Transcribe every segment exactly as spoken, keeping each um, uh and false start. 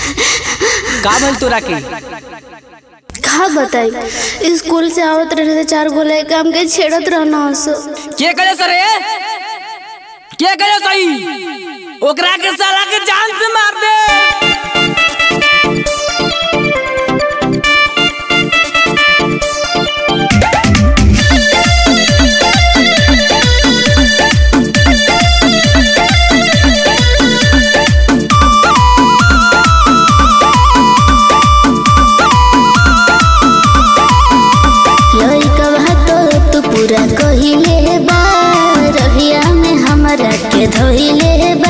का भल तोरा के का बताई स्कूल से आवत रहे चार गो लड़का हमके छेड़त रहना हस के करे सरे के करे सही ओकरा के साला के जान से मार दे। पूरा कहिले बा रहिया में हमरा के धइले बा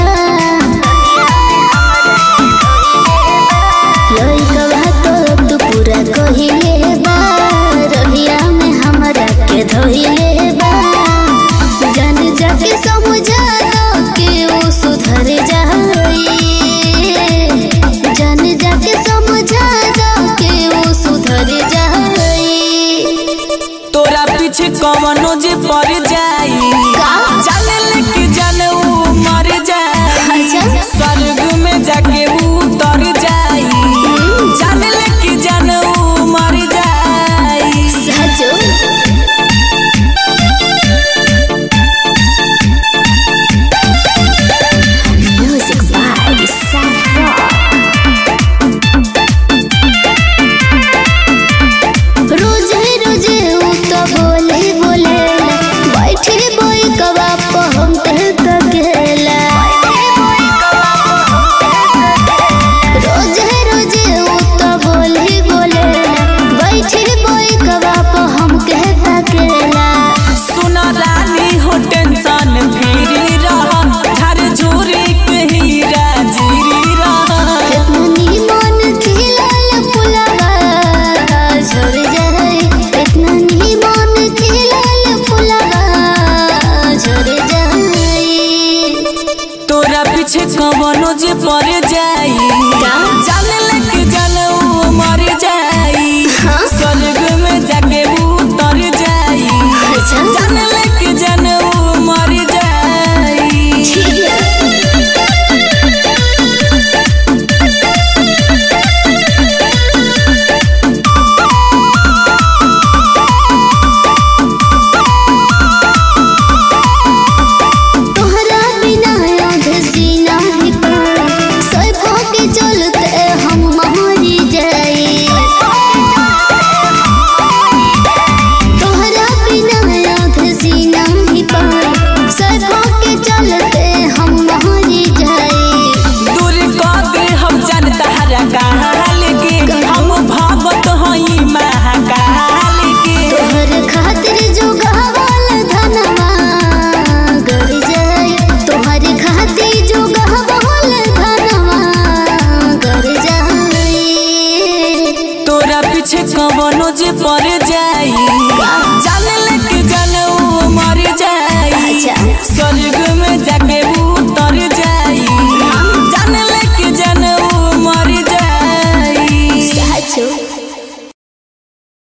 लइकवा तो तू पूरा कहिले बा रहिया में हमरा के धइले बा जान जाके समझा दो कि वो सुधर जाई जान जाके समझा दो कि वो सुधर जाई तोरा पीछे कवनो जे पड़ जाई जाने लेके जाने ऊ मर जाई स्वर्ग में जाके ऊ उतर जाई जाने लेके जाने ऊ मर जाई। सचो म्यूजिक बाय साफा रोजे रोजे ऊ तो बोले बोले बैठे बोई कबा हम तकेला रोजे रोजे ऊ तो बोले बोले बैठे बोई कबा हम तकेला सुना रानी हो टेंशन फ्री रहा घर झूरी कहीं राजीरी रहा इतनी मन खिलाल फुलावा झड़ जाए इतना नी मन खिलाल फुलावा झड़ जाए तोरा पीछे कवनो जे पड़ जाई जाने लेके जाने ऊ मर जाई स्वर्ग में जाके ऊ उतर जाई जाने लेके जाने ऊ मर जाई। तोहरा बिना याद जीना ही पाए सैफो के चलते हम मरी जाई तोहरा बिना याद जीना ही पाए सैफो के चलते हम मरी जाई दूर कर दे हम जानता हरा काल के हम भागत हई महाकाल के तोहर खातिर जो गहवाल धनवा गर जाए तोहर खातिर जो गहवाल धनवा गर जाए तोरा पीछे कवनो जे पड़ जाई जाने लेके जाने ऊ मर जाई स्वर्ग